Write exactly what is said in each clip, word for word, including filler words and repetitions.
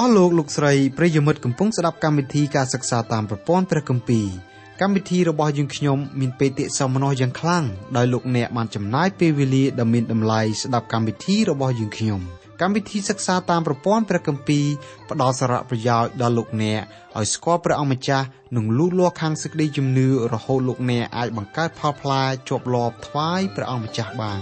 លោកលោកស្រីប្រិយមិត្តកំពុងស្ដាប់កម្មវិធីការសិក្សាតាមប្រព័ន្ធព្រះគម្ពីរកម្មវិធីរបស់យើងខ្ញុំមានបេតិសោមនស្សយ៉ាងខ្លាំងដោយលោកអ្នកបានចំណាយពេលវេលាដ៏មានតម្លៃស្ដាប់កម្មវិធីរបស់យើងខ្ញុំកម្មវិធីសិក្សាតាមប្រព័ន្ធព្រះគម្ពីរផ្ដល់សារៈប្រយោជន៍ដល់លោកអ្នកឲ្យស្គាល់ព្រះអង្គម្ចាស់និងលូតលាស់ខាងសេចក្តីជំនឿរហូតលោកអ្នកអាចបង្កើតផលផ្លែជាប់លាប់ថ្វាយព្រះអង្គម្ចាស់បាន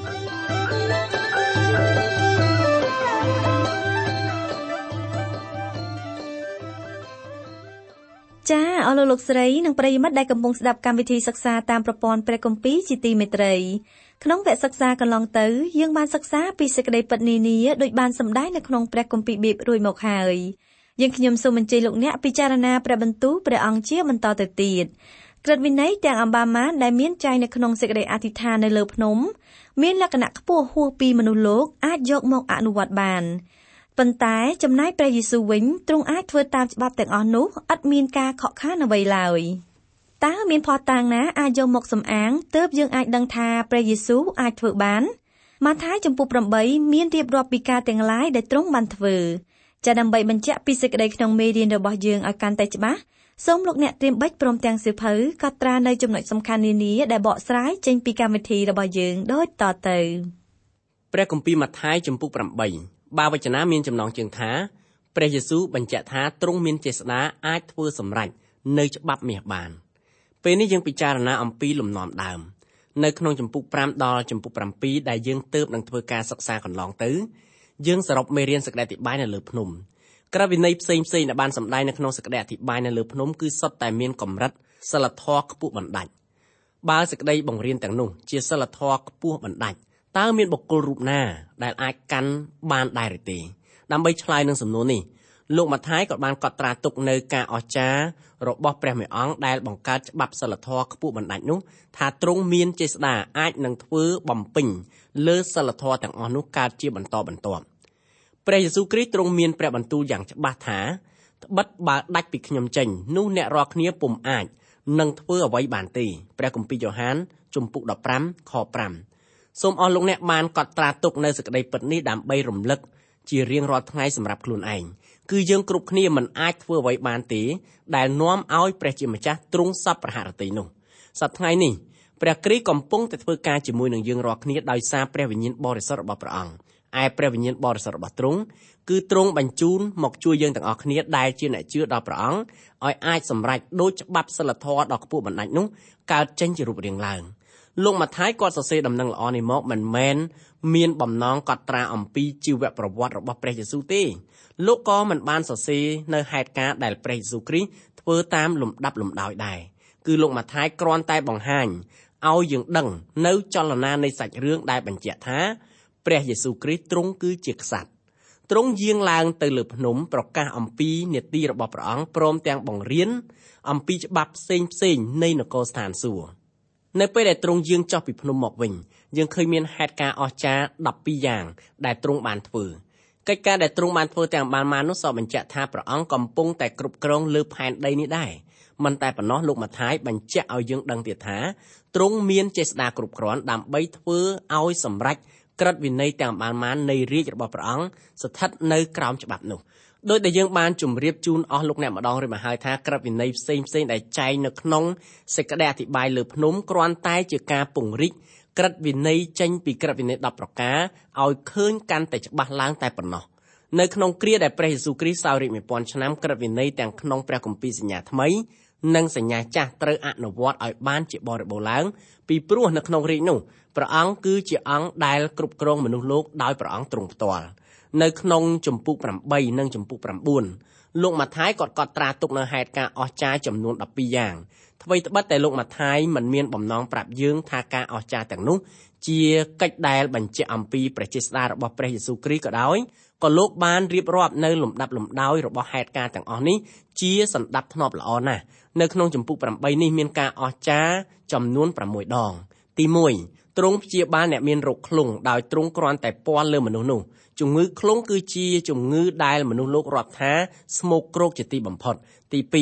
ចាអស់លោកលោកស្រីនិងប្រិយមិត្តដែលកំពុងស្ដាប់កម្មវិធីសិក្សាតាមប្រព័ន្ធព្រះគម្ពីរជាទីមេត្រីក្នុងវគ្គសិក្សាកន្លងទៅយើងបានសិក្សាពីសេចក្តីពិតនានាដោយបានសម្ដែងនៅក្នុងព្រះគម្ពីរបៀបរួចមកហើយយើងខ្ញុំសូមអញ្ជើញលោកអ្នកពិចារណាព្រះបន្ទូលព្រះអង្គជាបន្តទៅទៀតក្រឹតវិន័យទាំងអម្បាម៉ានដែលមានចែងនៅក្នុងសេចក្តីអធិដ្ឋាននៅលើភ្នំមានលក្ខណៈខ្ពស់ហួសពីមនុស្សលោកអាចយកមកអនុវត្តបានប៉ុន្តែចំណែកព្រះយេស៊ូវវិញទ្រង់អាចធ្វើតាមច្បាប់ទាំងអស់នោះឥតមានការខកខានអ្វីឡើយតើមានភស្តុតាងណាអាចយកមកសំអាងទើបយើងអាចដឹងថាព្រះយេស៊ូវអាចធ្វើបានម៉ាថាយចំពុកប្រាំបីមានរៀបរាប់ពីការទាំងឡាយដែលទ្រង់បានធ្វើចាដើម្បីបញ្ជាក់ពីសេចក្តីក្នុងមេរៀនរបស់យើងឲ្យកាន់តែច្បាស់សូមលោកអ្នកត្រៀមបិចព្រមទាំងសៀវភៅកត់ត្រានៅចំណុចសំខាន់នានាដែលបកស្រាយចេញពីកម្មវិធីរបស់យើងដូចតទៅព្រះគម្ពីរម៉ាថាយចំពុកប្រាំបីបាវចនាមានចំណងជើងថាព្រះយេស៊ូវបញ្ជាក់ថាទ្រង់មានចេស្តាអាចធ្វើសម្រេចនៅច្បាប់មាសបានពេលនេះយើងពិចារណាអំពីលំនាំដើមនៅក្នុងចំពុកប្រាំដល់ចំពុកប្រាំពីរដែលយើងទើបនឹងធ្វើការសិក្សាកន្លងទៅយើងសរុបមេរៀនសេចក្តីអធិប្បាយនៅលើភ្នំក្រឹតវិន័យផ្សេងផ្សេងដែលបានសម្ដែងនៅក្នុងសេចក្តីអធិប្បាយនៅលើភ្នំគឺសុទ្ធតែមានកម្រិតសិលធម៌ខ្ពស់បណ្ដាច់បើសេចក្តីបង្រៀនទាំងនោះជាសិលធម៌ខ្ពស់បណ្ដាច់តើមានបុគ្គលរូបណាដែលអាចកាន់បានដែរឬទេដើម្បីឆ្លើយនឹងសំណួរនេះលោកម៉ាថាយក៏បានកត់ត្រាទុកនៅការអស្ចារ្យរបស់ព្រះមេអង្គដែលបង្កើតច្បាប់សិលធម៌ខ្ពស់បណ្ដាច់នោះថាទ្រង់មានចេស្តាអាចនឹងធ្វើបំពេញលើសិលធម៌ទាំងអស់នោះកើតជាបន្តបន្ទាប់ព្រះយេស៊ូវគ្រីស្ទទ្រង់មានព្រះបន្ទូលយ៉ាងច្បាស់ថាត្បិតបើដាច់ពីខ្ញុំចេញនោះអ្នករាល់គ្នាពុំអាចនឹងធ្វើអ្វីបានទេព្រះគម្ពីរយ៉ូហានជំពូកដប់ប្រាំខប្រាំសូមអស់លោកអ្នកបានកត់ត្រាទុកនៅសេចក្តីពិតនេះដើម្បីរំលឹកជារៀងរាល់ថ្ងៃសម្រាប់ខ្លួនឯងគឺយើងគ្រប់គ្នាមិនអាចធ្វើអ្វីបានទេដែលនាំឲ្យព្រះជាម្ចាស់ទ្រង់សពប្រហារតីនោះសប្តាហ៍ថ្ងៃនេះព្រះគ្រីស្ទកំពុងតែធ្វើការជាមួយនឹងយើងរាល់គ្នាដោយសារព្រះវិញ្ញាណបរិសុទ្ធរបស់ព្រះអង្គឯព្រះវិញ្ញាណបរិសុទ្ធរបស់ទ្រង់គឺទ្រង់បញ្ជូនមកជួយយើងទាំងអស់គ្នាដែលជាអ្នកជឿដល់ព្រះអង្គឲ្យអាចសម្រេចដូចច្បាប់សិលធម៌ដ៏ខ្ពស់បណ្ដាច់នោះកើតចេញជារូបរាងឡើងលោកម៉ាថាយគាត់សរសេរដំណឹងល្អនេះមកមិនមែនមានបំណងកត់ត្រាអំពីជីវប្រវត្តិរបស់ព្រះយេស៊ូវទេលោកក៏មិនបានសរសេរនៅហេតុការណ៍ដែលព្រះយេស៊ូវគ្រីស្ទធ្វើតាមលំដាប់លំដោយដែរគឺលោកម៉ាថាយគ្រាន់តែបង្ហាញឲ្យយើងដឹងនៅចលនានៃសាច់រឿងដែលបញ្ជាក់ថាព្រះយេស៊ូវគ្រីស្ទទ្រង់គឺជាក្សត្រទ្រង់យាងឡើងទៅលើភ្នំប្រកាសអំពីនាទីរបស់ព្រះអង្គព្រមទាំងបង្រៀនអំពីច្បាប់ផ្សេងផ្សេងនៃនគរស្ថានសួគ៌នៅពេលដែលទ្រង់យាងចុះពីភ្នំមកវិញយើងឃើញមានហេតុការណ៍អស្ចារ្យដប់ពីរយ៉ាងដែលទ្រង់បានធ្វើកិច្ចការដែលទ្រង់បានធ្វើទាំងបានមកនោះសបញ្ជាក់ថាព្រះអង្គកំពុងតែគ្រប់គ្រងលើផែនដីនេះដែរមិនតែប៉ុណ្ណោះលោកម៉ាថាយបញ្ជាក់ឲ្យយើងដឹងទៀតថាទ្រង់មានចេស្តាគ្រប់គ្រាន់ដើម្បីធ្វើឲ្យសម្រេចក្រឹតវិន័យទាំងបានមកនៃរាជរបស់ព្រះអង្គស្ថិតនៅក្រោមច្បាប់នោះដោយដែលយើងបានជម្រាបជូនអស់លោកអ្នកម្ដងរួចមកហើយថាក្រឹតវិន័យផ្សេងផ្សេងដែលចែងនៅក្នុងសេចក្តីអធិប្បាយលើភ្នំគ្រាន់តែជាការពង្រីកក្រឹតវិន័យចេញពីក្រឹតវិន័យដប់ប្រការឲ្យឃើញកាន់តែច្បាស់ឡើងតែប៉ុណ្ណោះនៅក្នុងគ្រាដែលព្រះយេស៊ូវគ្រីស្ទសោយរាជមួយពាន់ឆ្នាំក្រឹតវិន័យទាំងក្នុងព្រះគម្ពីរសញ្ញាថ្មីនិងសញ្ញាចាស់ត្រូវអនុវត្តឲ្យបានជាបរិបូរណ៍ឡើងពីព្រោះនៅក្នុងរាជនោះព្រះអង្គគឺជាអង្គដែលគ្រប់គ្រងមនុស្សលោកដោយព្រះអង្គទ្រង់ផ្ទាល់នៅក្នុងជំពូកប្រាំបីនិងជំពូកប្រាំបួនលោកម៉ាថាយក៏កត់ត្រាទុកនៅហេតុការណ៍អស្ចារ្យចំនួនដប់ពីរយ៉ាងថ្មីត្បិតតែលោកម៉ាថាយមិនមានបំណងប្រាប់យើងថាការអស្ចារ្យទាំងនោះជាកិច្ចដែលបញ្ជាក់អំពីព្រះចេស្តារបស់ព្រះយេស៊ូវគ្រីស្ទក៏ដោយក៏លោកបានរៀបរាប់នៅលំដាប់លំដោយរបស់ហេតុការណ៍ទាំងអស់នេះជាសណ្ដាប់ធ្នាប់ល្អណាស់នៅក្នុងជំពូកប្រាំបីនេះមានការអស្ចារ្យចំនួនប្រាំមួយដងទីមួយទ្រង់ព្យាបាលអ្នកមានរោគខ្លងដោយទ្រង់គ្រាន់តែពាល់លើមនុស្សនោះជំងឺខ្លងគឺជាជំងឺដែលមនុស្សលោករាប់ថាស្មោកគ្រោកជាទីបំផុតទីពីរ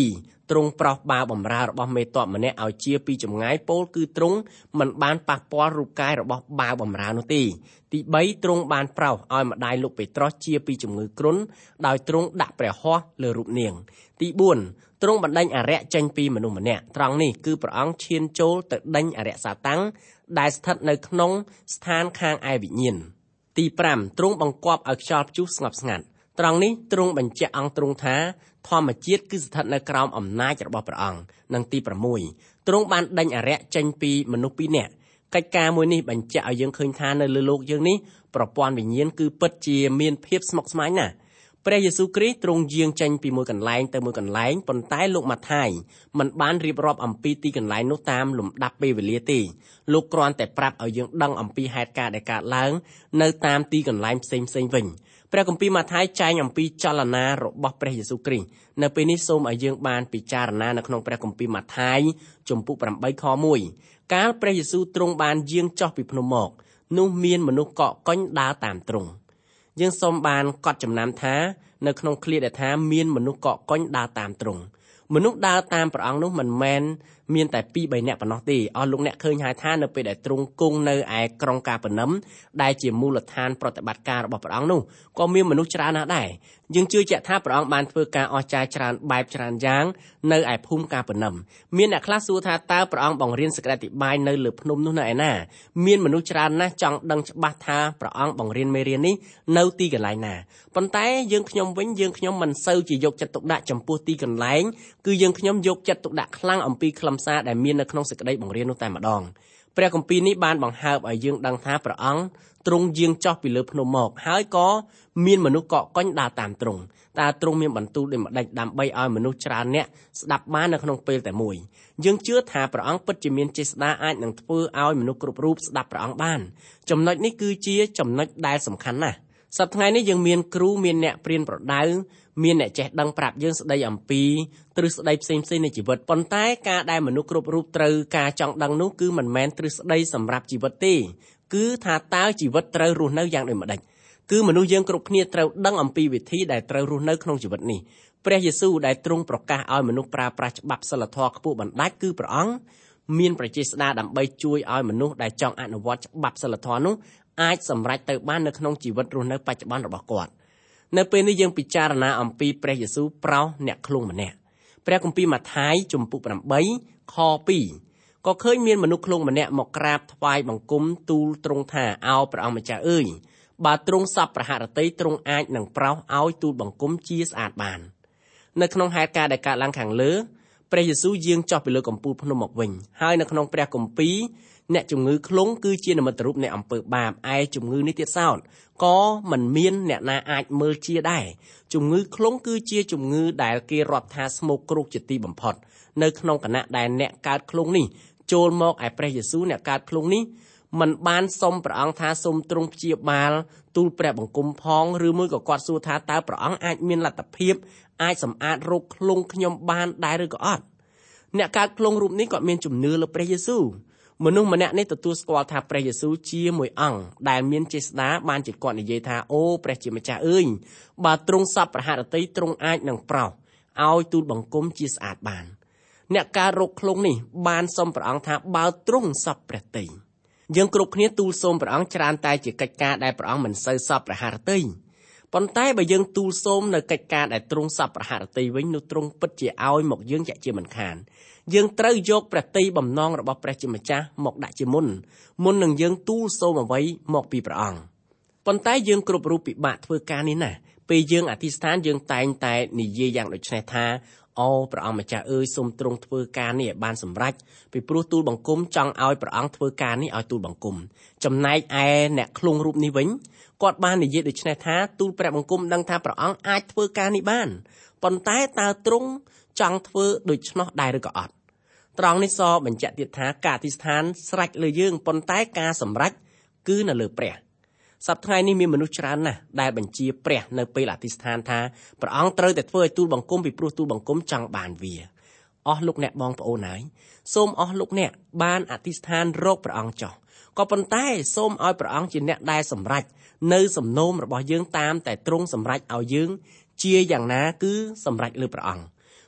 ទ្រង់ប្រោសបាវបម្រើរបស់មេតបម្នាក់ឲ្យជាពីចម្ងាយពោលគឺទ្រង់មិនបានប៉ះពាល់រូបកាយរបស់បាវបម្រើនោះទេទីបីទ្រង់បានប្រោសឲ្យម្ដាយលោកពេត្រុសជាពីជំងឺគ្រុនដោយទ្រង់ដាក់ព្រះហស្ថលើរូបនាងទីបួនទ្រង់បណ្ដេញអារក្សចេញពីមនុស្សម្នាក់ត្រង់នេះគឺព្រះអង្គឈានចូលទៅដេញអារក្សសាតាំងដែលស្ថិតនៅក្នុងស្ថានខាងឯវិញ្ញាណទីប្រាំទ្រង់បង្គាប់ឲ្យខ្យល់ព្យុះស្ងប់ស្ងាត់ត្រង់នេះទ្រង់បញ្ជាក់អង្គទ្រង់ថាធម្មជាតិគឺស្ថិតនៅក្រោមអំណាចរបស់ព្រះអង្គនិងទីប្រាំមួយទ្រង់បានដេញអារក្សចេញពីមនុស្សពីរនាក់កិច្ចការមួយនេះបញ្ជាក់ឲ្យយើងឃើញថានៅលើលោកយើងនេះប្រព័ន្ធវិញ្ញាណគឺពិតជាមានភាពស្មុគស្មាញណាស់ព្រះយេស៊ូវគ្រីស្ទទ្រង់យាងចេញពីមួយកន្លែងទៅមួយកន្លែងប៉ុន្តែលោកម៉ាថាយមិនបានរៀបរាប់អំពីទីកន្លែងនោះតាមលំដាប់ពេលវេលាទេលោកគ្រាន់តែប្រាប់ឲ្យយើងដឹងអំពីហេតុការណ៍ដែលកើតឡើងនៅតាមទីកន្លែងផ្សេងផ្សេងវិញព្រះគម្ពីរម៉ាថាយចែងអំពីចលនារបស់ព្រះយេស៊ូវគ្រីស្ទនៅពេលនេះសូមឲ្យយើងបានពិចារណានៅក្នុងព្រះគម្ពីរម៉ាថាយជំពូកប្រាំបីខមួយកាលព្រះយេស៊ូវទ្រង់បានយាងចុះពីភ្នំមកនោះមានមនុស្សកកកុញដើរតាមទ្រង់យើងសូមបានកត់ចំណាំថានៅក្នុងឃ្លាដែលថាមានមនុស្សកកកុញដើរតាមទ្រង់មនុស្សដើរតាមព្រះអង្គនោះមិនមែនមានតែពីរបីនាក់ប៉ុណ្ណោះទេអស់លោកអ្នកឃើញហើយថានៅពេលដែលទ្រង់គង់នៅឯក្រុងកាពឺនឹមដែលជាមូលដ្ឋានប្រតិបត្តិការរបស់ព្រះអង្គនោះក៏មានមនុស្សច្រើនណាស់ដែរយើងជឿជាក់ថាព្រះអង្គបានធ្វើការអស្ចារ្យច្រើនបែបច្រើនយ៉ាងនៅឯភូមិកាពឺនឹមមានអ្នកខ្លះសួរថាតើព្រះអង្គបង្រៀនសេចក្តីអធិប្បាយនៅលើភ្នំនោះនៅឯណាមានមនុស្សច្រើនណាស់ចង់ដឹងច្បាស់ថាព្រះអង្គបង្រៀនមេរៀននេះនៅទីកន្លែងណាប៉ុន្តែយើងខ្ញុំវិញយើងខ្ញុំមិនសូវជាយកចិត្តទុកដាក់ចំពោះទីកន្លែងគឺយើងខ្ញុំយកចិត្តទុកដាក់ខ្លាំងអំពីខ្លឹមសារដែលមាននៅក្នុងសេចក្តីបង្រៀននោះតែម្ដងព្រះគម្ពីរនេះបានបង្ហើបឲ្យយើងដឹងថាព្រះអង្គទ្រង់យាងចុះពីលើភ្នំមកហើយក៏មានមនុស្សកកកុញដើរតាមទ្រង់តើទ្រង់មានបន្ទូលដូចម្ដេចដើម្បីឲ្យមនុស្សច្រើនអ្នកស្ដាប់បាននៅក្នុងពេលតែមួយយើងជឿថាព្រះអង្គពិតជាមានចេស្តាអាចនឹងធ្វើឲ្យមនុស្សគ្រប់រូបស្ដាប់ព្រះអង្គបានចំណុចនេះគឺជាចំណុចដែលសំខាន់ណាស់សប្តាហ៍ថ្ងៃនេះយើងមានគ្រូមានអ្នកព្រានប្រដៅមានអ្នកចេះដឹងប្រាប់យើងស្ដីអំពីទ្រឹស្ដីផ្សេងៗនៃជីវិតប៉ុន្តែការដែលមនុស្សគ្រប់រូបត្រូវការចង់ដឹងនោះគឺមិនមែនទ្រឹស្ដីសម្រាប់ជីវិតទេគឺថាតើជីវិតត្រូវរស់នៅយ៉ាងដូចម្ដេចគឺមនុស្សយើងគ្រប់គ្នាត្រូវដឹងអំពីវិធីដែលត្រូវរស់នៅក្នុងជីវិតនេះព្រះយេស៊ូវដែលទ្រង់ប្រកាសឲ្យមនុស្សប្រើប្រាស់ច្បាប់សីលធម៌ខ្ពស់បណ្ដាច់គឺព្រះអង្គមានប្រជាស្ដារដើម្បីជួយឲ្យមនុស្សដែលចង់អនុវត្តច្បាប់សីលធម៌នោះអាចសម្រេចទៅបាននៅក្នុងជីវិតរស់នៅបច្ចុប្បន្នរបស់គាត់នៅពេលនេះយើងពិចារណាអំពីព្រះយេស៊ូវប្រោសអ្នកឃ្លុងម្នាក់ព្រះគម្ពីរម៉ាថាយជំពូកប្រាំបីខពីរក៏ឃើញមានមនុស្សឃ្លុងម្នាក់មកក្រាបថ្វាយបង្គំទូលទ្រង់ថាអោព្រះអង្គម្ចាស់អើយបើទ្រង់សពប្រហារតីទ្រង់អាចនឹងប្រោសឲ្យទូលបង្គំជាស្អាតបាននៅក្នុងហេតុការណ៍ដែលកើតឡើងខាងលើព្រះយេស៊ូវយាងចុះពីលើកំពូលភ្នំមកវិញហើយនៅក្នុងព្រះគម្ពីរអ្នកជំងឺឃ្លុងគឺជានិមិត្តរូបនៃអំពើបាបឯជំងឺនេះទៀតសោតក៏មិនមានអ្នកណាអាចមើលជាដែរជំងឺឃ្លុងគឺជាជំងឺដែលគេរាប់ថាស្មោកគ្រោកជាទីបំផុតនៅក្នុងគណៈដែលអ្នកកើតឃ្លុងនេះចូលមកឯព្រះយេស៊ូវអ្នកកើតឃ្លុងនេះមិនបានសុំព្រះអង្គថាសូមទ្រង់ព្យាបាលទូលព្រះបង្គំផងឬមួយក៏គាត់សួរថាតើព្រះអង្គអាចមានលទ្ធភាពអាចសម្អាតរោគឃ្លុងខ្ញុំបានដែរឬក៏អត់អ្នកកើតឃ្លុងរូបនេះគាត់មានជំនឿលើព្រះយេស៊ូវមនុស្សម្នាក់នេះទទួលស្គាល់ថាព្រះយេស៊ូវជាមួយអង្គដែលមានចេស្តាបានជាគាត់និយាយថាអូព្រះជាម្ចាស់អើយបើទ្រង់សពប្រហារតីទ្រង់អាចនឹងប្រោសឲ្យទូលបង្គំជាស្អាតបានអ្នកកើតរោគឃ្លុងនេះបានសុំព្រះអង្គថាបើទ្រង់សពព្រះតីយើងគ្រប់គ្នាទូលសូមព្រះអង្គច្រើនតែជាកិច្ចការដែលព្រះអង្គមិនសូវសពប្រហារតីប៉ុន្តែបើយើងទូលសូមនៅកិច្ចការដែលទ្រង់សពប្រហារតីវិញនោះទ្រង់ពិតជាឲ្យមកយើងជាជាមិនខានយើងត្រូវយកព្រះតីបំណងរបស់ព្រះជាម្ចាស់មកដាក់ជាមុនមុននឹងយើងទូលសូមអ្វីមកពីព្រះអង្គប៉ុន្តែយើងគ្រប់រូបពិបាកធ្វើការនេះណាស់ពេលយើងអធិស្ឋានយើងតែងតែនិយាយយ៉ាងដូចនេះថាអូព្រះអង្គម្ចាស់អើយសូមទ្រង់ធ្វើការនេះឲ្យបានសម្រេចពីព្រោះទូលបង្គំចង់ឲ្យព្រះអង្គធ្វើការនេះឲ្យទូលបង្គំចំណែកឯអ្នកឃ្លុងរូបនេះវិញគាត់បាននិយាយដូចនេះថាទូលព្រះបង្គំដឹងថាព្រះអង្គអាចធ្វើការនេះបានប៉ុន្តែតើទ្រង់ចង់ធ្វើដូច្នោះដែរឬក៏អត់ត្រង់នេះសបញ្ជាក់ទៀតថាការអធិស្ឋានស្រេចលើយើងប៉ុន្តែការសម្រេចគឺនៅលើព្រះសប្តាហ៍ថ្ងៃនេះមានមនុស្សច្រើនណាស់ដែលបញ្ជាព្រះនៅពេលអធិស្ឋានថាព្រះអង្គត្រូវតែធ្វើឲ្យទូលបង្គំពីព្រោះទូលបង្គំចង់បានវាអស់លោកអ្នកបងប្អូនហើយសូមអស់លោកអ្នកបានអធិស្ឋានរកព្រះអង្គចុះក៏ប៉ុន្តែសូមឲ្យព្រះអង្គជាអ្នកដែលសម្រេចនៅសំណូមរបស់យើងតាមតែទ្រង់សម្រេចឲ្យយើងជាយ៉ាងណាគឺសម្រេចលើព្រះអង្គ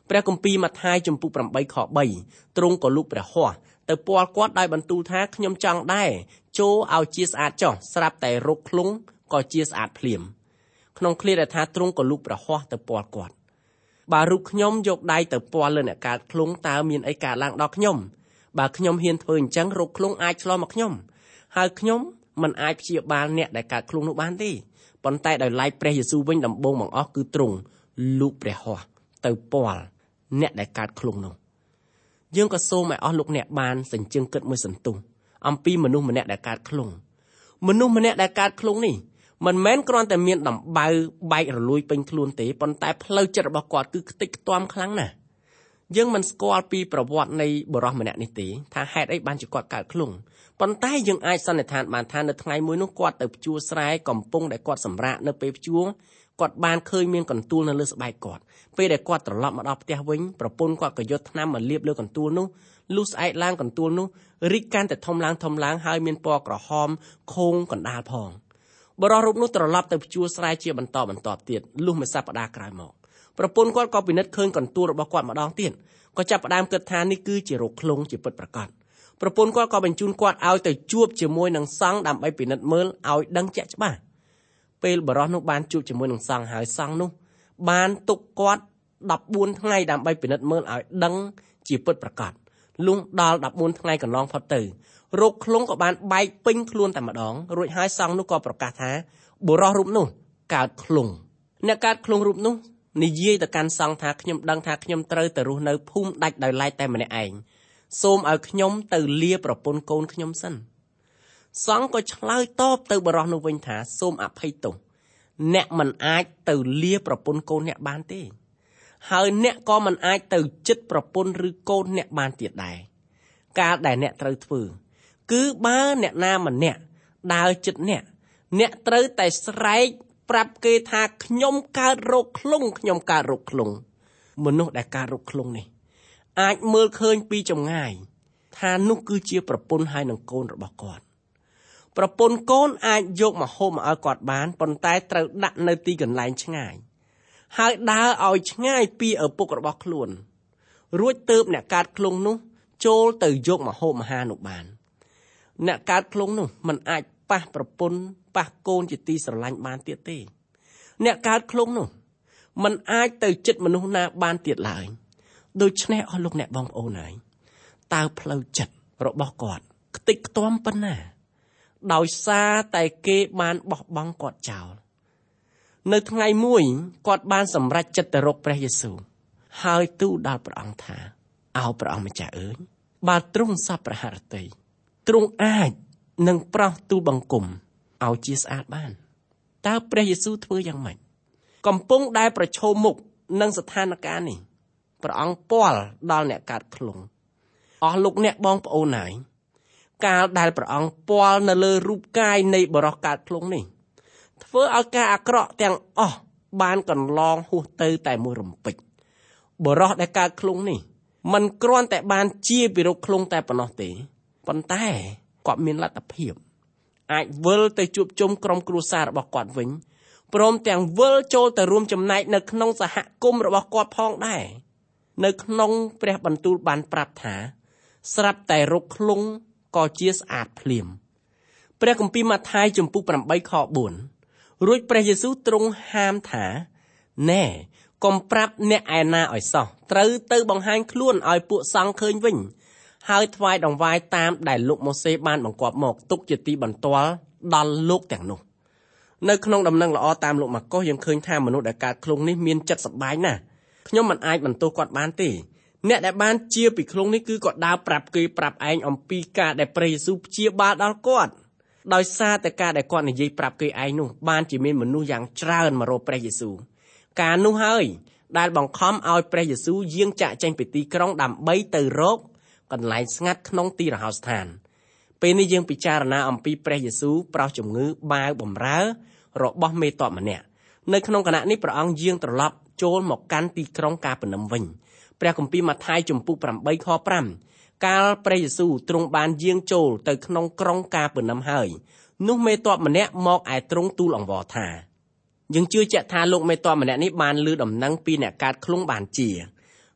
ព្រះគម្ពីរម៉ាថាយចំពុកប្រាំបីខបីទ្រង់ក៏លូកព្រះហស្ថទៅពាល់គាត់ដោយបន្ទូលថាខ្ញុំចង់ដែរចូលឲ្យជាស្អាតចុះស្រាប់តែរោគឃ្លុងក៏ជាស្អាតភ្លាមក្នុងឃ្លាដែលថាទ្រង់ក៏លូកព្រះហស្ថទៅពាល់គាត់បើរូបខ្ញុំយកដៃទៅពាល់លើអ្នកកើតឃ្លុងតើមានអីកើតឡើងដល់ខ្ញុំបើខ្ញុំហ៊ានធ្វើអញ្ចឹងរោគឃ្លុងអាចឆ្លងមកខ្ញុំហើយខ្ញុំមិនអាចព្យាបាលអ្នកដែលកើតឃ្លុងនោះបានទេប៉ុន្តែដោយឡែកព្រះយេស៊ូវវិញដំបូងបង្អស់គឺទ្រង់លូកព្រះហស្ថទៅពាល់អ្នកដែលកើតឃ្លុងនោះយើងក៏សូមឲ្យអស់លោកអ្នកបានសញ្ជឹងគិតមួយសន្ទុះអំពីមនុស្សម្នាក់ដែលកើតឃ្លុងមនុស្សម្នាក់ដែលកើតឃ្លុងនេះមិនមែនគ្រាន់តែមានដំបៅបែករលួយពេញខ្លួនទេប៉ុន្តែផ្លូវចិត្តរបស់គាត់គឺខ្ទេចខ្ទាំខ្លាំងណាស់យើងមិនស្គាល់ពីប្រវត្តិនៃបុរសម្នាក់នេះទេថាហេតុអីបានជាគាត់កើតឃ្លុងប៉ុន្តែយើងអាចសន្និដ្ឋានបានថានៅថ្ងៃមួយនោះគាត់ទៅភ្ជួរស្រែកំពុងដែលគាត់សម្រាកនៅពេលភ្ជួរគាត់បានឃើញមានកន្ទួលនៅលើស្បែកគាត់ពេលដែលគាត់ត្រឡប់មកដល់ផ្ទះវិញប្រពន្ធគាត់ក៏យកថ្នាំមកលាបលើកន្ទួលនោះលុះស្អែកឡើងកន្ទួលនោះរីកកាន់តែធំឡើងធំឡើងហើយមានពណ៌ក្រហមខូងកណ្ដាលផងបរិសុទ្ធរូបនោះត្រឡប់ទៅភ្ជួរស្រែជាបន្តបន្តទៀតលុះមួយសប្តាហ៍ក្រោយមកប្រពន្ធគាត់ក៏ពិនិត្យឃើញកន្ទួលរបស់គាត់ម្ដងទៀតក៏ចាប់ផ្ដើមគិតថានេះគឺជារោគឃ្លុងជាពិតប្រាកដប្រពន្ធគាត់ក៏បញ្ជូនគាត់ឲ្យទៅជួបជាមួយនឹងសង្ឃដើម្បីពិនិត្យមើលឲ្យដឹងជាក់ច្បាស់ពេលបរិសុទ្ធនោះបានជួបជាមួយនឹងសង្ឃហើយសង្ឃនោះបានទុកគាត់ដប់បួនថ្ងៃដើម្បីពិនិត្យមើលឲ្យដឹងជាពិតប្រាកដលុះដល់ដប់បួនថ្ងៃកន្លងផុតទៅរោគឃ្លុងក៏បានបែកពេញខ្លួនតែម្ដងរួចហើយសង្ឃនោះក៏ប្រកាសថាបុរសរូបនោះកើតឃ្លុងអ្នកកើតឃ្លុងរូបនោះនិយាយទៅកាន់សង្ឃថាខ្ញុំដឹងថាខ្ញុំត្រូវទៅរស់នៅភូមិដាច់ដោយឡែកតែម្នាក់ឯងសូមឲ្យខ្ញុំទៅលាប្រពន្ធកូនខ្ញុំសិនសង្ឃក៏ឆ្លើយតបទៅបុរសនោះវិញថាសូមអភ័យទោសអ្នកមិនអាចទៅលាប្រពន្ធកូនអ្នកបានទេហើយអ្នកក៏មិនអាចទៅជិតប្រពន្ធឬកូនអ្នកបានទៀតដែរការដែលអ្នកត្រូវធ្វើគឺបើអ្នកណាម្នាក់ដើរជិតអ្នកអ្នកត្រូវតែស្រែកប្រាប់គេថាខ្ញុំកើតរោគឃ្លុងខ្ញុំកើតរោគឃ្លុងមនុស្សដែលកើតរោគឃ្លុងនេះអាចមើលឃើញពីចម្ងាយថានោះគឺជាប្រពន្ធហើយនឹងកូនរបស់គាត់ប្រពន្ធកូនអាចយកមកហូបមកឲ្យគាត់បានប៉ុន្តែត្រូវដាក់នៅទីកន្លែងឆ្ងាយហើយដើរឲ្យឆ្ងាយពីឪពុករបស់ខ្លួនរួចទើបអ្នកកើតឃ្លុងនោះចូលទៅយកមកហូបអាហារនោះបានអ្នកកើតឃ្លុងនោះមិនអាចប៉ះប្រពន្ធប៉ះកូនជាទីស្រឡាញ់បានទៀតទេអ្នកកើតឃ្លុងនោះមិនអាចទៅជិតមនុស្សណាបានទៀតឡើយដូច្នេះអស់លោកអ្នកបងប្អូនហើយតើផ្លូវចិត្តរបស់គាត់ខ្ទេចខ្ទាំប៉ុណ្ណាដោយសារតែគេបានបោះបង់គាត់ចោលនៅថ្ងៃមួយគាត់បានសម្រេចចិត្តទៅរកព្រះយេស៊ូវហើយទូលដល់ព្រះអង្គថាអោព្រះអង្គម្ចាស់អើយបើទ្រង់សពព្រះហឫទ័យទ្រង់អាចនឹងប្រោសទូលបង្គំឲ្យជាស្អាតបានតើព្រះយេស៊ូវធ្វើយ៉ាងម៉េចកំពុងដែលប្រឈមមុខនឹងស្ថានភាពនេះព្រះអង្គពាល់ដល់អ្នកកើតឃ្លុងអស់លោកអ្នកបងប្អូនហើយកាលដែលព្រះអង្គពាល់នៅលើរូបកាយនៃបុរសកើតឃ្លុងនេះធ្វើឲ្យការអាក្រក់ទាំងអស់បានកន្លងហួសទៅតែមួយរំពេចបុរសដែលកើតឃ្លុងនេះមិនគ្រាន់តែបានជាពីរោគឃ្លុងតែប៉ុណ្ណោះទេប៉ុន្តែគាត់មានលទ្ធភាពអាចវិលទៅជួបជុំក្រុមគ្រួសាររបស់គាត់វិញព្រមទាំងវិលចូលទៅរួមចំណែកនៅក្នុងសហគមន៍របស់គាត់ផងដែរនៅក្នុងព្រះបន្ទូលបានប្រាប់ថាស្រាប់តែរោគឃ្លុងក៏ជាស្អាតភ្លាមព្រះគម្ពីរម៉ាថាយចំពុកប្រាំបីខបួនរួចព្រះយេស៊ូវទ្រង់ហាមថាណែកុំប្រាប់អ្នកឯណាឲ្យសោះត្រូវទៅបង្ហាញខ្លួនឲ្យពួកសង្ឃឃើញវិញហើយថ្វាយដង្វាយតាមដែលលោកម៉ូសេបានបង្គាប់មកទុកជាទីបន្ទាល់ដល់លោកទាំងនោះនៅក្នុងដំណឹងល្អតាមលោកម៉ាកុសយើងឃើញថាមនុស្សដែលកើតឃ្លុងនេះមានចិត្តសប្បាយណាស់ខ្ញុំមិនអាចបន្ទោសគាត់បានទេអ្នកដែលបានជាពីឃ្លុងនេះគឺគាត់ដើរប្រាប់គេប្រាប់ឯងអំពីការដែលព្រះយេស៊ូវព្យាបាលដល់គាត់ដោយសារតែការដែលគាត់និយាយប្រាប់គេឯងនោះបានជាមានមនុស្សយ៉ាងច្រើនមករកព្រះយេស៊ូវការនោះហើយដែលបង្ខំឲ្យព្រះយេស៊ូវយាងចាកចេញពីទីក្រុងដើម្បីទៅរកកន្លែងស្ងាត់ក្នុងទីរហោស្ថានពេលនេះយើងពិចារណាអំពីព្រះយេស៊ូវប្រោសជំងឺបាវបំរើរបស់មេតបម្នាក់នៅក្នុងគណៈនេះព្រះអង្គយាងត្រឡប់ចូលមកកាន់ទីក្រុងកាពឺនឹមវិញព្រះគម្ពីរម៉ាថាយចំពុកប្រាំបីខប្រាំកាលព្រះយេស៊ូវទ្រង់បានយាងចូលទៅក្នុងក្រុងកាពឺនឹមហើយនោះមេតបម្នាក់មកឯទ្រង់ទូលអង្វរថាយើងជឿជាក់ថាលោកមេតបម្នាក់នេះបានឮដំណឹងពីអ្នកកើតឃ្លុងបានជា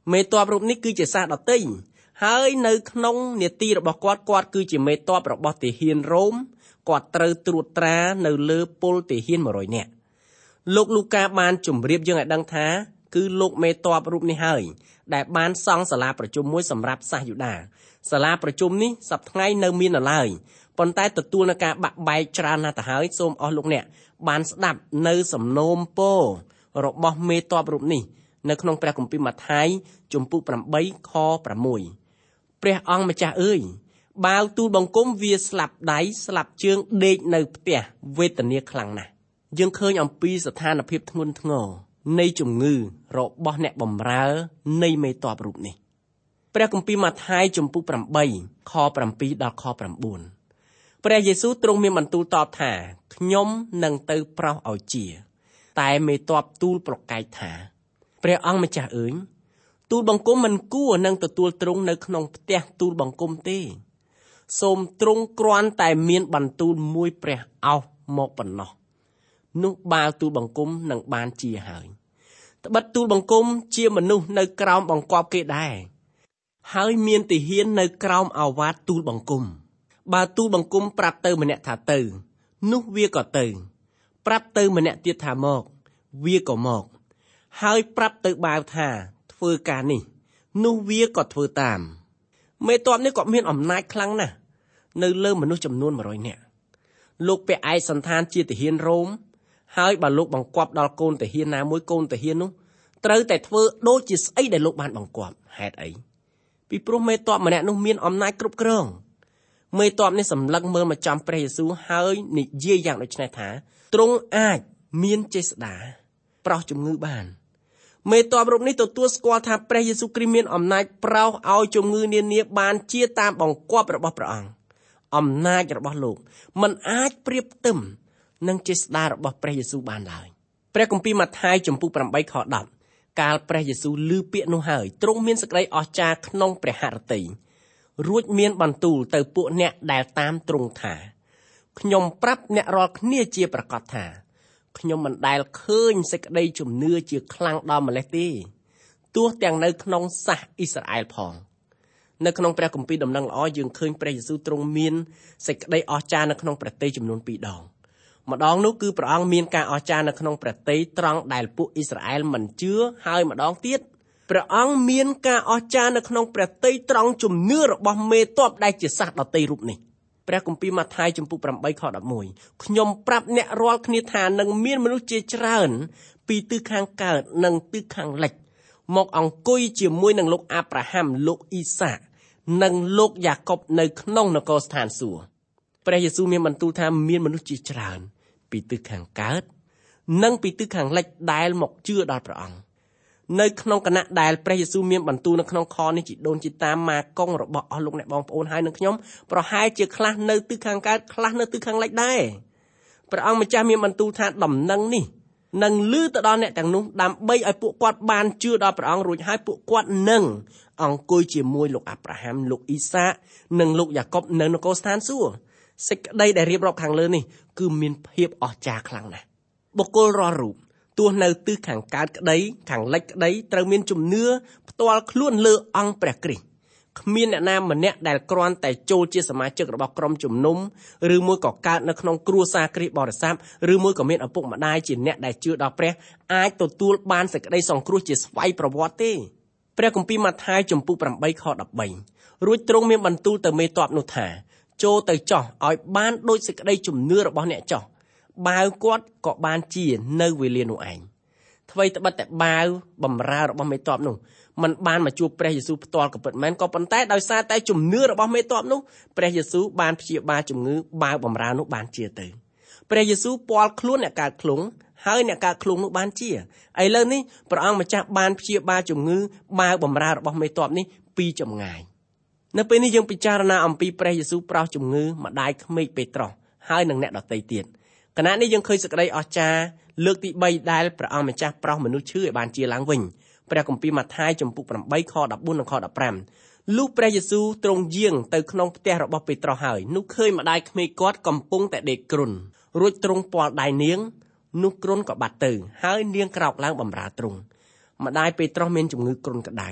មេតបរូបនេះគឺជាសាសដតីហើយនៅក្នុងនេតិរបស់គាត់គាត់គឺជាមេតបរបស់ទាហានរ៉ូមគាត់ត្រូវត្រួតត្រានៅលើពលទាហានមួយរយនាក់លោកលូកាបានជម្រាបយើងឲ្យដឹងថាគឺលោកមេតបរូបនេះហើយដែលបានសង់សាលាប្រជុំមួយសម្រាប់សាសយូដាសាលាប្រជុំនេះសប្តាហ៍ថ្ងៃនៅមាននៅឡើយប៉ុន្តែទទួលនឹងការបាក់បែកច្រើនណាស់ទៅហើយសូមអស់លោកអ្នកបានស្ដាប់នៅសំណូមពររបស់មេតបរូបនេះនៅក្នុងព្រះគម្ពីរម៉ាថាយជំពូកប្រាំបីខប្រាំមួយ ព្រះអង្គម្ចាស់អើយបាវទូលបង្គំវាស្លាប់ដៃស្លាប់ជើងដេកនៅផ្ទះវេទនាខ្លាំងណាស់យើងឃើញអំពីស្ថានភាពធ្ងន់ធ្ងរនៃជំងឺរបស់អ្នកបម្រើនៃមេតបរូបនេះព្រះគម្ពីរម៉ាថាយជំពូកប្រាំបីខប្រាំពីរដល់ខប្រាំបួនព្រះយេស៊ូវទ្រង់មានបន្ទូលតបថាខ្ញុំនឹងទៅប្រោសឲ្យជាតែមេតបទូលប្រកែកថាព្រះអង្គម្ចាស់អើយទូលបង្គំមិនគួរនឹងទទួលទ្រង់នៅក្នុងផ្ទះទូលបង្គំទេសូមទ្រង់គ្រាន់តែមានបន្ទូលមួយព្រះអោសមកប៉ុណ្ណោះនោះបាវទូលបង្គំនឹងបានជាហើយត្បិតទូលបង្គំជាមនុស្សនៅក្រោមបង្គាប់គេដែរហើយមានទាហាននៅក្រោមអាវ៉ាតទូលបង្គំបើទូលបង្គំប្រាប់ទៅម្នាក់ថាទៅនោះវាក៏ទៅប្រាប់ទៅម្នាក់ទៀតថាមកវាក៏មកហើយប្រាប់ទៅបាវថាធ្វើការនេះនោះវាក៏ធ្វើតាមមេតបនេះក៏មានអំណាចខ្លាំងណាស់នៅលើមនុស្សចំនួនមួយរយនាក់លោកពាក់ឯកសន្តានជាទាហានរ៉ូមហើយបើលោកបង្គាប់ដល់កូនទាហានណាមួយកូនទាហាននោះត្រូវតែធ្វើដូចជាស្អីដែលលោកបានបង្គាប់ហេតុអីពីព្រោះមេតបម្នាក់នោះមានអំណាចគ្រប់គ្រងមេតបនេះសម្លឹងមើលមកចំព្រះយេស៊ូវហើយនិយាយយ៉ាងដូចនេះថាទ្រង់អាចមានចេស្តាប្រោសជំងឺបានមេតបរូបនេះទទួលស្គាល់ថាព្រះយេស៊ូវគ្រីស្ទមានអំណាចប្រោសឲ្យជំងឺនានាបានជាតាមបង្គាប់របស់ព្រះអង្គអំណាចរបស់លោកមិនអាចប្រៀបផ្ទឹមនឹងចេស្តារបស់ព្រះយេស៊ូវបានឡើយព្រះគម្ពីរម៉ាថាយជំពូកប្រាំបីខដប់កាលព្រះយេស៊ូវឮពាក្យនោះហើយទ្រង់មានសេចក្តីអស្ចារ្យក្នុងព្រះហឫទ័យរួចមានបន្ទូលទៅពួកអ្នកដែលតាមទ្រង់ថាខ្ញុំប្រាប់អ្នករាល់គ្នាជាប្រកាសថាខ្ញុំមិនដែលឃើញសេចក្តីជំនឿជាខ្លាំងដល់ម្លេះទេទោះទាំងនៅក្នុងសាសអ៊ីស្រាអែលផងនៅក្នុងព្រះគម្ពីរដំណឹងល្អយើងឃើញព្រះយេស៊ូវទ្រង់មានសេចក្តីអស្ចារ្យនៅក្នុងព្រះទ័យចំនួនពីរដងម្ដងនោះគឺព្រះអង្គមានការអស្ចារ្យនៅក្នុងព្រះទ័យត្រង់ដែលពួកអ៊ីស្រាអែលមិនជឿហើយម្ដងទៀតព្រះអង្គមានការអស្ចារ្យនៅក្នុងព្រះទ័យត្រង់ជំនឿរបស់មេតបដែលជាសាសដតីរូបនេះព្រះគម្ពីរម៉ាថាយជំពូកប្រាំបីខដប់មួយខ្ញុំប្រាប់អ្នករាល់គ្នាថានឹងមានមនុស្សជាច្រើនពីទិសខាងកើតនិងទិសខាងលិចមកអង្គុយជាមួយនឹងលោកអាប់រ៉ាហាំលោកអ៊ីសាកនិងលោកយ៉ាកុបនៅក្នុងនគរស្ថានសួគ៌ព្រះយេស៊ូវមានបន្ទូលថាមានមនុស្សជាច្រើនពីទិសខាងកើតនិងពីទិសខាងលិចដែលមកជឿដល់ព្រះអង្គនៅក្នុងគណៈដែលព្រះយេស៊ូវមានបន្ទូលនៅក្នុងខនេះជីដូនជីតាម៉ាកុងរបស់អស់លោកអ្នកបងប្អូនហើយនឹងខ្ញុំប្រហែលជាខ្លះនៅទិសខាងកើតខ្លះនៅទិសខាងលិចដែរព្រះអង្គម្ចាស់មានបន្ទូលថាដំណឹងនេះនឹងឮទៅដល់អ្នកទាំងនោះដើម្បីឲ្យពួកគាត់បានជឿដល់ព្រះអង្គរួចហើយពួកគាត់នឹងអង្គុយជាមួយលោកអាប់រ៉ាហាំលោកអ៊ីសាកនិងលោកយ៉ាកុបនៅនគរស្ថានសួគ៌សេចក្តីដែលរៀបរាប់ខាងលើនេះគឺមានភាពអស្ចារ្យខ្លាំងណាស់បុគ្គលរាល់រូបទោះនៅទិសខាងកើតក្តីខាងលិចក្តីត្រូវមានជំនឿផ្ទាល់ខ្លួនលើអង្គព្រះគ្រីស្ទគ្មានអ្នកណាម្នាក់ដែលគ្រាន់តែចូលជាសមាជិករបស់ក្រុមជំនុំឬមួយក៏កើតនៅក្នុងគ្រួសារគ្រីស្ទបរិស័ទឬមួយក៏មានឪពុកម្ដាយជាអ្នកដែលជឿដល់ព្រះអាចទទួលបានសេចក្តីសង្គ្រោះជាស្វ័យប្រវត្តិទេព្រះគម្ពីរម៉ាថាយជំពូកប្រាំបីខដប់បីរួចទ្រង់មានបន្ទូលទៅមេតបនោះថាចូលទៅចោះឲ្យបានដូចសេចក្តីជំនឿរបស់អ្នកចោះបាវគាត់ក៏បានជានៅវេលានោះឯងថ្មីត្បិតតែបាវបំរើរបស់មេតបនោះมันបានមកជួបព្រះយេស៊ូវផ្ទាល់ក៏ពិតមែនក៏ប៉ុន្តែដោយសារតែជំនឿរបស់មេតបនោះព្រះយេស៊ូវបានព្យាបាលជំងឺបាវបំរើនោះបានជាទៅព្រះយេស៊ូវពាល់ខ្លួនអ្នកកើតឃ្លុងហើយអ្នកកើតឃ្លុងនោះបានជាឥឡូវនេះព្រះអង្គម្ចាស់បានព្យាបាលជំងឺបាវបំរើរបស់មេតបនេះពីចម្ងាយនៅពេលនេះយើងពិចារណាអំពីព្រះយេស៊ូវប្រោសជំងឺម្ដាយក្មេកពេត្រុសហើយនឹងអ្នកដទៃទៀតគណៈនេះយើងឃើញសេចក្តីអស្ចារ្យលើកទីបីដែលព្រះអង្គម្ចាស់ប្រោសមនុស្សឈឺឲ្យបានជាឡើងវិញព្រះគម្ពីរម៉ាថាយជំពូកប្រាំបីខដប់បួននិងខដប់ប្រាំលុះព្រះយេស៊ូវទ្រង់យាងទៅក្នុងផ្ទះរបស់ពេត្រុសហើយនោះឃើញម្ដាយក្មេកគាត់កំពុងតែដេកគ្រុនរួចទ្រង់ពាល់ដៃនាងនោះគ្រុនក៏បាត់ទៅហើយនាងក្រោកឡើងបម្រើទ្រង់ម្ដាយពេត្រុសមានជំងឺគ្រុនក្តៅ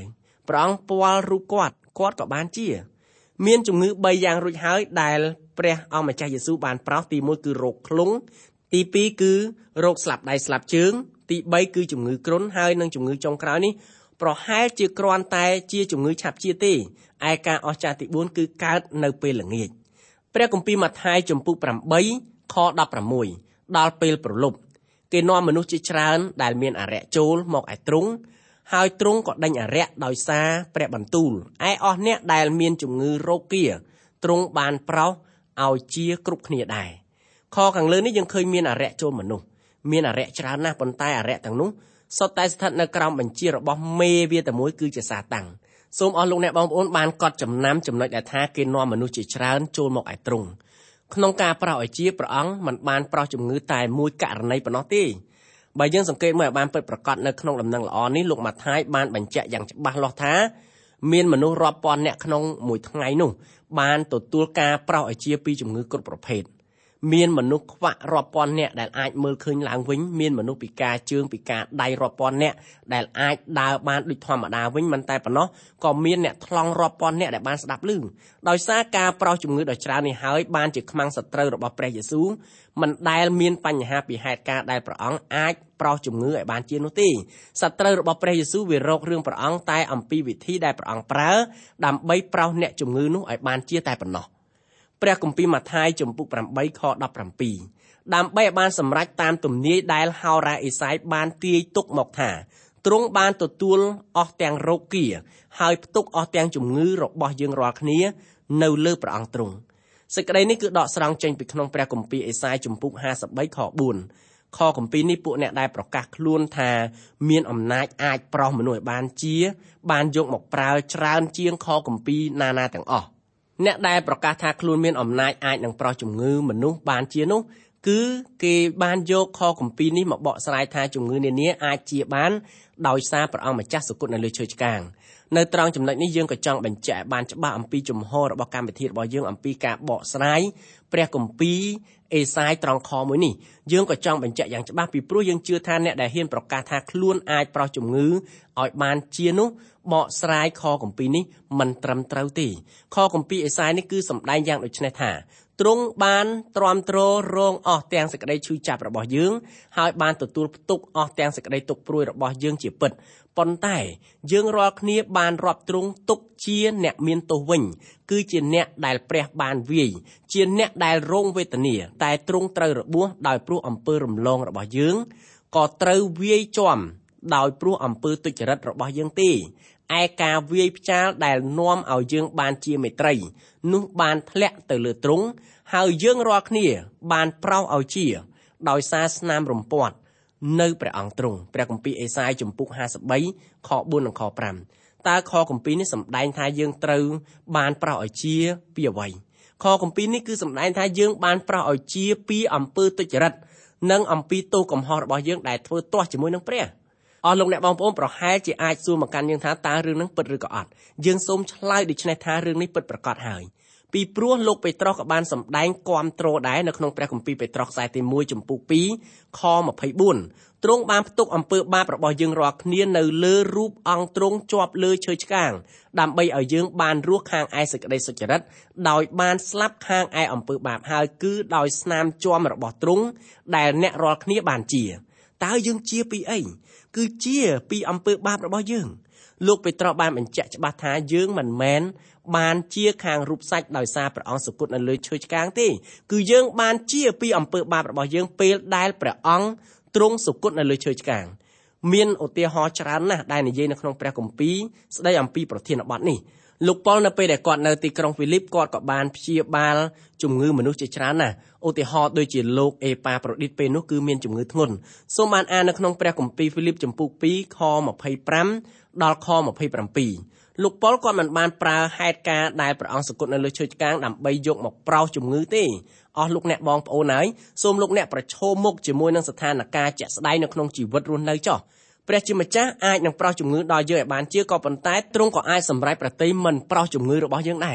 ព្រះអង្គពាល់រូបគាត់គាត់ក៏បានជាមានជំងឺបីយ៉ាងរួចហើយដែលព្រះអង្គម្ចាស់យេស៊ូវបានប្រោសទីមួយគឺរោគឃ្លុងទីពីរគឺរោគស្លាប់ដៃស្លាប់ជើងទីបីគឺជំងឺគ្រុនហើយនិងជំងឺចុងក្រោយនេះប្រហែលជាគ្រាន់តែជាជំងឺឆាប់ជាទេឯការអស្ចារ្យទីបួនគឺកើតនៅពេលល្ងាចព្រះគម្ពីរម៉ាថាយចំពុកប្រាំបីខដប់ប្រាំមួយដល់ពេលប្រលប់គេនាំមនុស្សជាច្រើនដែលមានអារក្សចូលមកឯទ្រង់ហើយទ្រង់ក៏ដេញអារក្សដោយសារព្រះបន្ទូលឯអស់អ្នកដែលមានជំងឺរោគាទ្រង់បានប្រោសឲ្យជាគ្រប់គ្នាដែរខខាងលើនេះយើងឃើញមានអារក្សចូលមនុស្សមានអារក្សច្រើនណាស់ប៉ុន្តែអារក្សទាំងនោះសុទ្ធតែស្ថិតនៅក្រោមបញ្ជារបស់មេវាតែមួយគឺជាសាតាំងសូមអស់លោកអ្នកបងប្អូនបានកត់ចំណាំចំណុចដែលថាគេនាំមនុស្សជាច្រើនចូលមកឯទ្រង់ក្នុងការប្រោសឲ្យជាព្រះអង្គមិនបានប្រោសជំងឺតែមួយករណីប៉ុណ្ណោះទេបើយើងសង្កេតមើលឲ្យបានពិតប្រាកដនៅក្នុងដំណឹងល្អនេះលោកម៉ាថាយបានបញ្ជាក់យ៉ាងច្បាស់លាស់ថាមានមនុស្សរាប់ពាន់នាក់ក្នុងមួយថ្ងៃនោះបានទទួលការប្រោសឲ្យជាពីជំងឺគ្រប់ប្រភេទមានមនុស្សខ្វាក់រាប់ពាន់នាក់ដែលអាចមើលឃើញឡើងវិញមានមនុស្សពិការជើងពិការដៃរាប់ពាន់នាក់ដែលអាចដើរបានដូចធម្មតាវិញមិនតែប៉ុណ្ណោះក៏មានអ្នកថ្លង់រាប់ពាន់នាក់ដែលបានស្ដាប់ឮដោយសារការប្រោសជំងឺដ៏ច្រើននេះហើយបានជាខ្មាំងសត្រូវរបស់ព្រះយេស៊ូវមិនដែលមានបញ្ហាពីហេតុការណ៍ដែលព្រះអង្គអាចប្រោសជំងឺឲ្យបានជានោះទេសត្រូវរបស់ព្រះយេស៊ូវវារករឿងព្រះអង្គតែអំពីវិធីដែលព្រះអង្គប្រើដើម្បីប្រោសអ្នកជំងឺនោះឲ្យបានជាតែប៉ុណ្ណោះព្រះគម្ពីរម៉ាថាយចំពុកប្រាំបីខដប់ប្រាំពីរដើម្បីឲ្យបានសម្រេចតាមទំនាយដែលហោរាអេសាយបានទាយទុកមកថាទ្រង់បានទទួលអស់ទាំងរោគាហើយផ្ទុកអស់ទាំងជំងឺរបស់យើងរាល់គ្នានៅលើព្រះអង្គទ្រង់សេចក្តីនេះគឺដកស្រង់ចេញពីក្នុងព្រះគម្ពីរអេសាយចំពុកហាសិបបីខបួនខគម្ពីរនេះពួកអ្នកដែលប្រកាសខ្លួនថាមានអំណាចអាចប្រោសមនុស្សឲ្យបានជាបានយកមកប្រើច្រើនជាងខគម្ពីរណាណាទាំងអស់អ្នកដែលប្រកាសថាខ្លួនមានអំណាចអាចនឹងប្រោសជំងឺមនុស្សបានជានោះគឺគេបានយកខគម្ពីរនេះមកបកស្រាយថាជំងឺនានាអាចជាបានដោយសារព្រះអង្គម្ចាស់សុគតនៅលើឈើឆ្កាងនៅត្រង់ចំណុចនេះយើងក៏ចង់បញ្ជាក់បានច្បាស់អំពីជំហររបស់កម្មវិធីរបស់យើងអំពីការបកស្រាយព្រះគម្ពីរអេសាយត្រង់ខមួយនេះយើងក៏ចង់បញ្ជាក់យ៉ាងច្បាស់ពីព្រោះយើងជឿថាអ្នកដែលហ៊ានប្រកាសថាខ្លួនអាចប្រោសជំងឺឲ្យបានជានោះបកស្រាយខគម្ពីរនេះមិនត្រឹមត្រូវទេខគម្ពីរអេសាយនេះគឺសម្ដែងយ៉ាងដូចនេះថាទ្រង់បានទ្រាំទ្ររងអស់ទាំងសេចក្តីឈឺចាប់របស់យើងហើយបានទទួលផ្ទុកអស់ទាំងសេចក្តីទុក្ខព្រួយរបស់យើងជាពិតប៉ុន្តែយើងរាល់គ្នាបានរាប់ទ្រង់ទុកជាអ្នកមានទោសវិញគឺជាអ្នកដែលព្រះបានវាយជាអ្នកដែលរងវេទនាតែទ្រង់ត្រូវរបួសដោយព្រោះអំពើរំលងរបស់យើងក៏ត្រូវវាយជាំដោយព្រោះអំពើទុច្ចរិតរបស់យើងទេឯការវាយផ្ចាលដែលនាំឲ្យយើងបានជាមេត្រីនោះបានធ្លាក់ទៅលើទ្រង់ហើយយើងរាល់គ្នាបានប្រោសឲ្យជាដោយសារស្នាមរំពាត់នៅព្រះអង្គទ្រង់ព្រះគម្ពីរអេសាយចំពុកហាសិបបីខបួននិងខប្រាំតើខគម្ពីរនេះសម្ដែងថាយើងត្រូវបានប្រោសឲ្យជាពីអ្វីខគម្ពីរនេះគឺសម្ដែងថាយើងបានប្រោសឲ្យជាពីអំពើទុច្ចរិតនិងអំពីទោសកំហុសរបស់យើងដែលធ្វើទាស់ជាមួយនឹងព្រះអស់លោកអ្នកបងប្អូនប្រហែលជាអាចសួរមកកាន់យើងថាតើរឿងនឹងពិតឬក៏អត់យើងសូមឆ្លើយដូច្នេះថារឿងនេះពិតប្រាកដហើយពីព្រោះលោកពេត្រុសក៏បានសម្ដែងគាំទ្រដែរនៅក្នុងព្រះគម្ពីរពេត្រុសខ្សែទីមួយចំពុកពីរខម្ភៃបួនទ្រង់បានផ្ទុកអំពើបាបរបស់យើងរាល់គ្នានៅលើរូបអង្គទ្រង់ជាប់លើឈើឆ្កាងដើម្បីឲ្យយើងបានរស់ខាងឯសេចក្តីសុចរិតដោយបានស្លាប់ខាងឯអំពើបាបហើយគឺដោយស្នាមជាំរបស់ទ្រង់ដែលអ្នករាល់គ្នាបានជាតើយើងជាពីអីគឺជាពីអំពើបាបរបស់យើងលោកពេត្រុសបានបញ្ជាក់ច្បាស់ថាយើងមិនមែនបានជាខាងរូបសាច់ដោយសារព្រះអង្គសុគតនៅលើឈើឆ្កាងទេគឺយើងបានជាពីអំពើបាបរបស់យើងពេលដែលព្រះអង្គទ្រង់សុគតនៅលើឈើឆ្កាងមានឧទាហរណ៍ច្រើនណាស់ដែលនិយាយនៅក្នុងព្រះគម្ពីរស្ដីអំពីប្រធានបទនេះលោកប៉ុលនៅពេលដែលគាត់នៅទីក្រុងហ្វីលីបគាត់ក៏បានព្យាបាលជំងឺមនុស្សជាច្រើនណាស់ឧទាហរណ៍ដូចជាលោកអេប៉ាប្រូឌីតពេលនោះគឺមានជំងឺធ្ងន់សូមបានអាននៅក្នុងព្រះគម្ពីរហ្វីលីបចំពុកពីរខម្ភៃប្រាំដល់ខម្ភៃប្រាំពីរលោកប៉ុលគាត់មិនបានប្រើហេតុការណ៍ដែលព្រះអង្គសុគតនៅលើឈើឆ្កាងដើម្បីយកមកប្រោសជំងឺទេអស់លោកអ្នកបងប្អូនហើយសូមលោកអ្នកប្រឈមមុខជាមួយនឹងស្ថានភាពជាក់ស្ដែងនៅក្នុងជីវិតរស់នៅចុះព្រះជាម្ចាស់អាចនឹងប្រោសជំងឺដល់យើងឲ្យបានជាក៏ប៉ុន្តែទ្រង់ក៏អាចសម្រេចប្រតិមិនប្រោសជំងឺរបស់យើងដែរ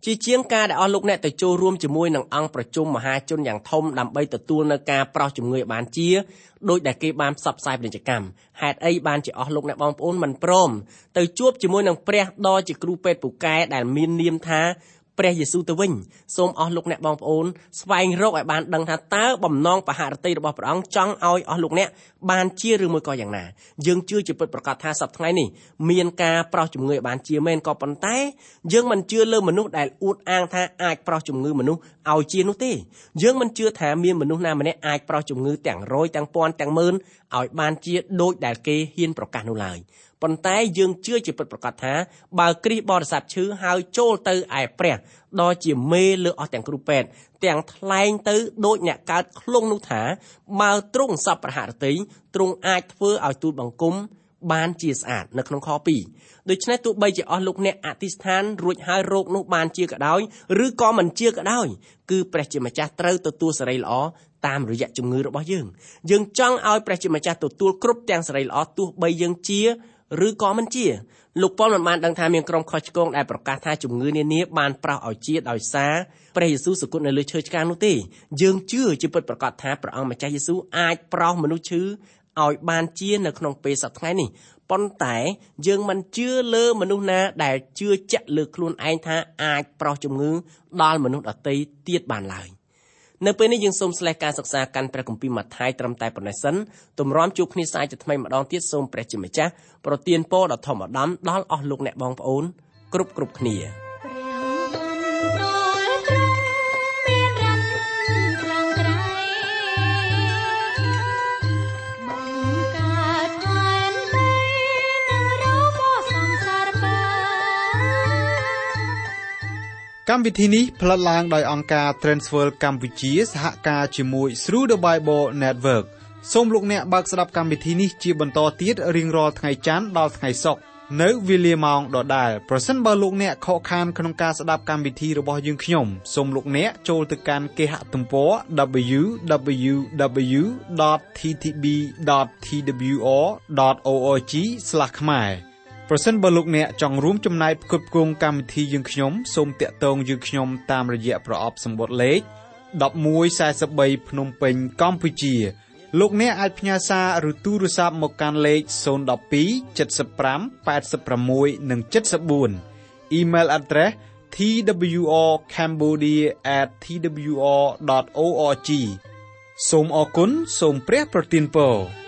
ជាជាងការដែលអស់លោកអ្នកទៅចូលរួមជាមួយនឹងអង្គប្រជុំមហាជនយ៉ាងធំដើម្បីទទួលនៅការប្រោសជំងឺឲ្យបានជាដោយដែលគេបានផ្សព្វផ្សាយពាណិជ្ជកម្មហេតុអីបានជាអស់លោកអ្នកបងប្អូនមិនព្រមទៅជួបជាមួយនឹងព្រះដ៏ជាគ្រូពេទ្យពូកែដែលមាននាមថាព្រះយេស៊ូវទៅវិញសូមអស់លោកអ្នកបងប្អូនស្វែងរកឲ្យបានដឹងថាតើបំណងបហរតិរបស់ព្រះអង្គចង់ឲ្យអស់លោកអ្នកបានជាឬមួយក៏យ៉ាងណាយើងជឿជាពិតប្រាកដថាសប្តាហ៍ថ្ងៃនេះមានការប្រោសជំងឺឲ្យបានជាមែនក៏ប៉ុន្តែយើងមិនជឿលើមនុស្សដែលអួតអាងថាអាចប្រោសជំងឺមនុស្សឲ្យជានោះទេយើងមិនជឿថាមានមនុស្សណាម្នាក់អាចប្រោសជំងឺទាំងរយទាំងពាន់ទាំងម៉ឺនឲ្យបានជាដូចដែលគេហ៊ានប្រកាសនោះឡើយប៉ុន្តែយើងជឿជាពិតប្រាកដថាបើគ្រីស្ទបរិស័ទឈឺហើយចូលទៅឯព្រះដ៏ជាមេលើអស់ទាំងគ្រូពេទ្យទាំងថ្លែងទៅដូចអ្នកកើតឃ្លុងនោះថាបើទ្រង់សពប្រហារតីទ្រង់អាចធ្វើឲ្យទូតបង្គំបានជាស្អាតនៅក្នុងខពីរដូច្នេះទោះបីជាអស់លោកអ្នកអធិស្ឋានរួចហើយរោគនោះបានជាក៏ដោយឬក៏មិនជាក៏ដោយគឺព្រះជាម្ចាស់ត្រូវទទួលសេរីល្អតាមរយៈជំងឺរបស់យើងយើងចង់ឲ្យព្រះជាម្ចាស់ទទួលគ្រប់ទាំងសេរីល្អទោះបីយើងជាឬក៏មិនជាលោកប៉ុលមិនបានដឹងថាមានក្រុមខុសឆ្គងដែលប្រកាសថាជំងឺនានាបានប្រោសឲ្យជាដោយសារព្រះយេស៊ូវសគត់នៅលើឈើឆ្កាងនោះទេយើងជឿជាពិតប្រាកដថាព្រះអង្គម្ចាស់យេស៊ូវអាចប្រោសមនុស្សឈឺឲ្យបានជានៅក្នុងពេលសប្តាហ៍ថ្ងៃនេះប៉ុន្តែយើងមិនជឿលើមនុស្សណាដែលជឿជាក់លើខ្លួនឯងថាអាចប្រោសជំងឺដល់មនុស្សដទៃទៀតបានឡើយនៅពេលនេះយើងសូមស្លេះការសិក្សាកាន់ព្រះគម្ពីរម៉ាថាយត្រឹមតែប៉ុណ្ណេះសិនទម្រាំជួបគ្នាស្អែកជាថ្មីម្ដងទៀតសូមព្រះជាម្ចាស់ប្រទានពរដ៏ធំឧត្តមដល់អស់លោកអ្នកបងប្អូនគ្រប់គ្រប់គ្នាកម្មវិធីនេះផ្លាត់ឡើងដោយអង្គការ Transworld កម្ពុជាសហការជាមួយ Through the Bible Network សូមលោកអ្នកបើកស្ដាប់កម្មវិធីនេះជាបន្តទៀតរៀងរាល់ថ្ងៃច័ន្ទដល់ថ្ងៃសុក្រនៅវេលាម៉ោងដដែលប្រសិនបើលោកអ្នកខកខានក្នុងការស្ដាប់កម្មវិធីរបស់យើងខ្ញុំសូមលោកអ្នកចូលទៅកាន់គេហទំព័រ double-u double-u double-u dot t t b dot t w r dot org ស្លាស ខ្មែរប្រសិនបើលោកអ្នកចង់រួមចំណែកផ្គត់ផ្គង់កម្មវិធីយើងខ្ញុំសូមតាក់ទងយើងខ្ញុំតាមរយៈប្រអប់សម្បត្តិលេខmột một bốn baភ្នំពេញកម្ពុជាលោកអ្នកអាចផ្ញើសារឬទូរស័ព្ទមកកាន់លេខศูนย์ หนึ่ง สอง เจ็ด ห้า แปด หก និង เจ็ด สี่ Email address t w r cambodia at t w r dot org សូមអរគុណសូមព្រះប្រទានពរ